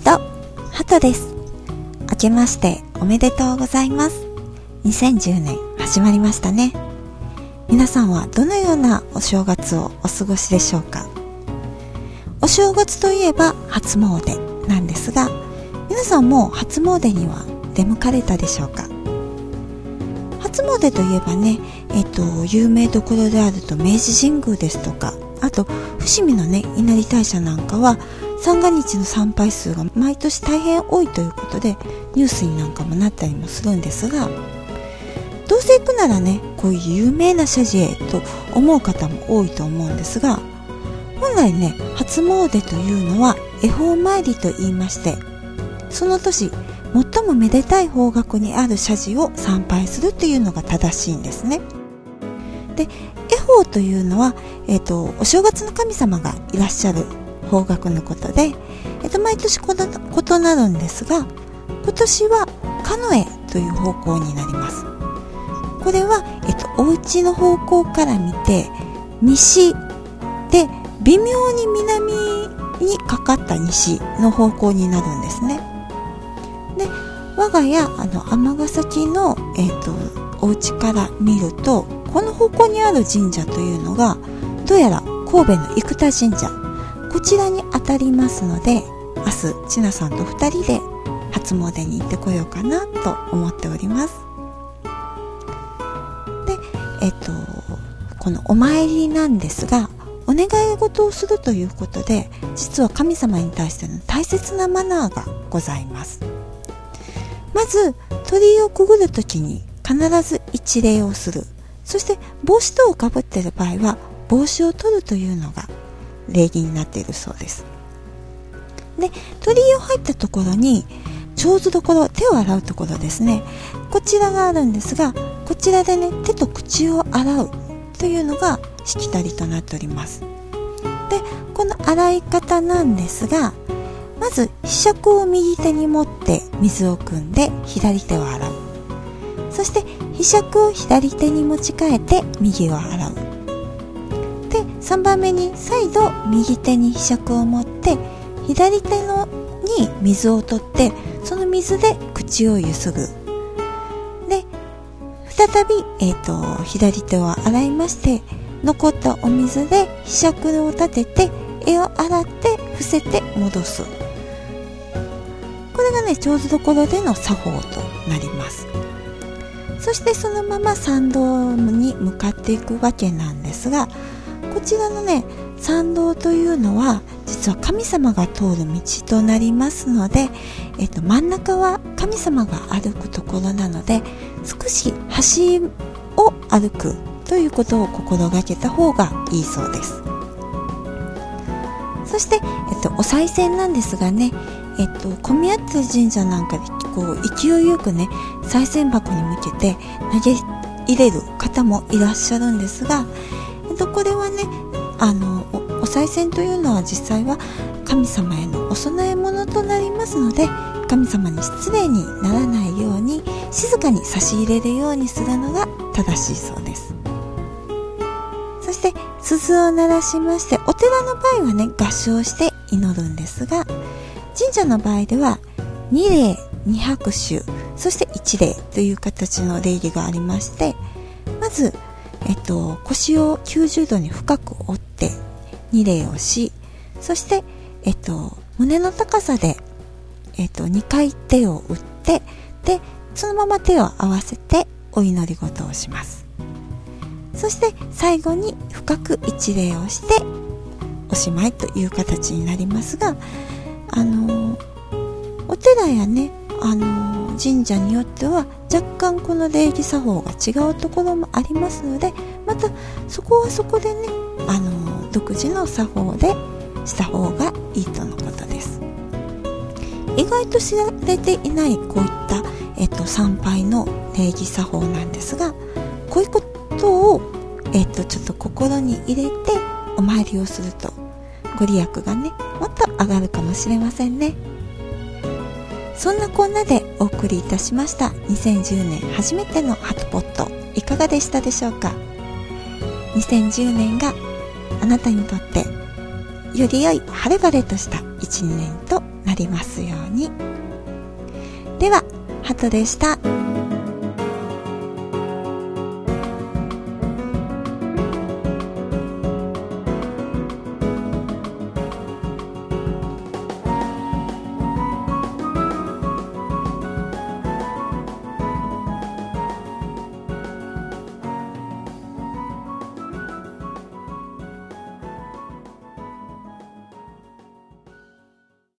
ハトです。明けましておめでとうございます。2010年始まりましたね。皆さんはどのようなお正月をお過ごしでしょうか。お正月といえば初詣なんですが、皆さんも初詣には出向かれたでしょうか。初詣といえばね、有名どころであると明治神宮ですとか、あと伏見のね稲荷大社なんかは三が日の参拝数が毎年大変多いということでニュースになんかもなったりもするんですが、どうせ行くならねこういう有名な社寺へと思う方も多いと思うんですが、本来ね初詣というのは恵方参りと言いまして、その年最もめでたい方角にある社寺を参拝するというのが正しいんですね。で、恵方というのは、お正月の神様がいらっしゃる方角のことで、毎年異なるんですが、今年は庚午という方向になります。これは、お家の方向から見て西で微妙に南にかかった西の方向になるんですね。で、我が家尼崎の、お家から見るとこの方向にある神社というのがどうやら神戸の生田神社、こちらに当たりますので、明日ちなさんと2人で初詣に行ってこようかなと思っております。で、このお参りなんですが、お願い事をするということで、実は神様に対しての大切なマナーがございます。まず鳥居をくぐるときに必ず一礼をする。そして帽子等をかぶっている場合は帽子を取るというのが礼儀になっているそうです。で、鳥居を入ったところに手水どころ、手を洗うところですね、こちらがあるんですが、こちらでね手と口を洗うというのがしきたりとなっております。で、この洗い方なんですが、まず柄杓を右手に持って水を汲んで左手を洗う。そして柄杓を左手に持ち替えて右を洗う。で、3番目に再度右手に柄杓を持って左手に水を取って、その水で口をゆすぐ。で、再び、左手を洗いまして、残ったお水で柄杓を立てて柄を洗って伏せて戻す。これがね手水どころでの作法となります。そしてそのまま参道に向かっていくわけなんですが、こちらのね参道というのは実は神様が通る道となりますので、真ん中は神様が歩くところなので、少し端を歩くということを心がけた方がいいそうです。そして、お賽銭なんですがね、混み合ってる神社なんかでこう勢いよくね賽銭箱に向けて投げ入れる方もいらっしゃるんですが、これはねお賽銭というのは実際は神様へのお供え物となりますので、神様に失礼にならないように静かに差し入れるようにするのが正しいそうです。そして鈴を鳴らしまして、お寺の場合はね合唱して祈るんですが、神社の場合では2礼2拍手そして1礼という形の礼儀がありまして、まず、腰を90度に深く折って2礼をし、そして、胸の高さで、2回手を打って、でそのまま手を合わせてお祈り事をします。そして最後に深く一礼をしておしまいという形になりますが、お寺やね、神社によっては若干この礼儀作法が違うところもありますので、またそこはそこでね、独自の作法でした方がいいとのことです。意外と知られていないこういった、参拝の礼儀作法なんですが、こういうことを、ちょっと心に入れてお参りをするとご利益がねもっと上がるかもしれませんね。そんなこんなでお送りいたしました2010年初めてのハトポット、いかがでしたでしょうか。2010年があなたにとってより良い晴れ晴れとした1年とななりますように。では、ハトでした。